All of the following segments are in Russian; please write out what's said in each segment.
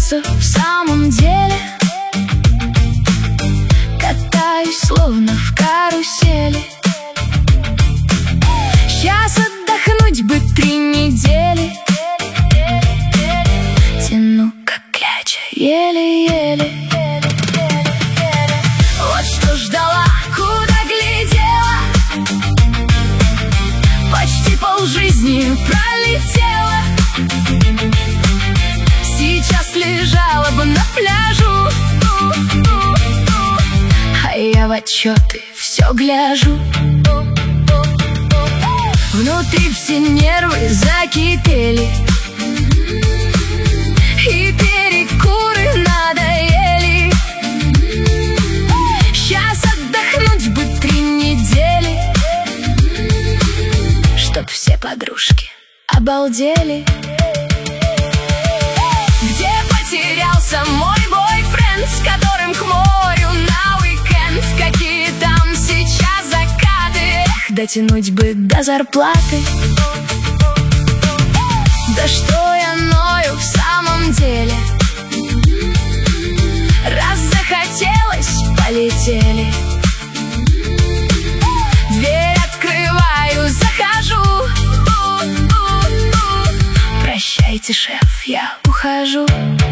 потерялся в самом деле. Катаюсь словно в карусели. Сейчас отдохнуть бы 3 недели. Тяну как кляча, еле-еле. Вот что ждала, куда глядела. Почти полжизни пролетела. Сейчас лежала бы на пляжу, а я в отчеты все гляжу. Внутри все нервы закипели, и перекуры надоели. Сейчас отдохнуть бы 3 недели, чтоб все подружки обалдели. Где потерялся мой бойфренд, с которым к морю на уикенд? Какие там сейчас закаты? Эх, дотянуть бы до зарплаты. Да что я ною в самом деле? Раз захотелось, полетели. Дверь открываю, захожу. Прощайте, шеф, я ухожу.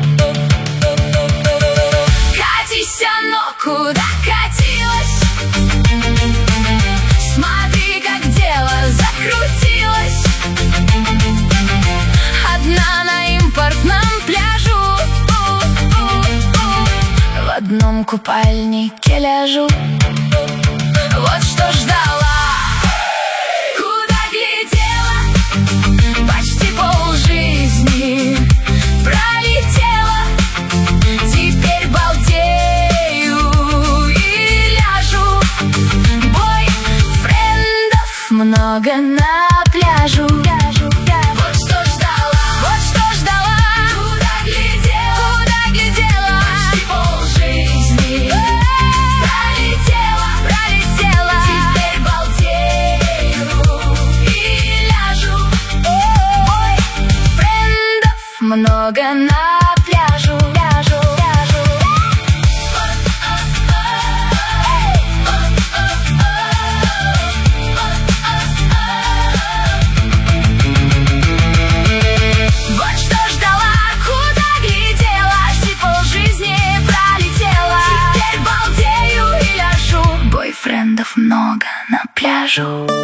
Катись, оно куда катилось. Смотри, как дело закрутилось. Одна на импортном пляжу, в одном купальнике ляжу. Вот что ждала, куда глядела. Почти полжизни пролетела. Теперь балдею и ляжу. Бойфрендов много на пляжу. Вот что ждала, куда глядела. Почти полжизни пролетела. Теперь балдею и ляжу. Бойфрендов много на пляжу. Вот что ждала, куда глядела. Почти полжизни пролетела. Теперь балдею и ляжу. Бойфрендов много на пляжу.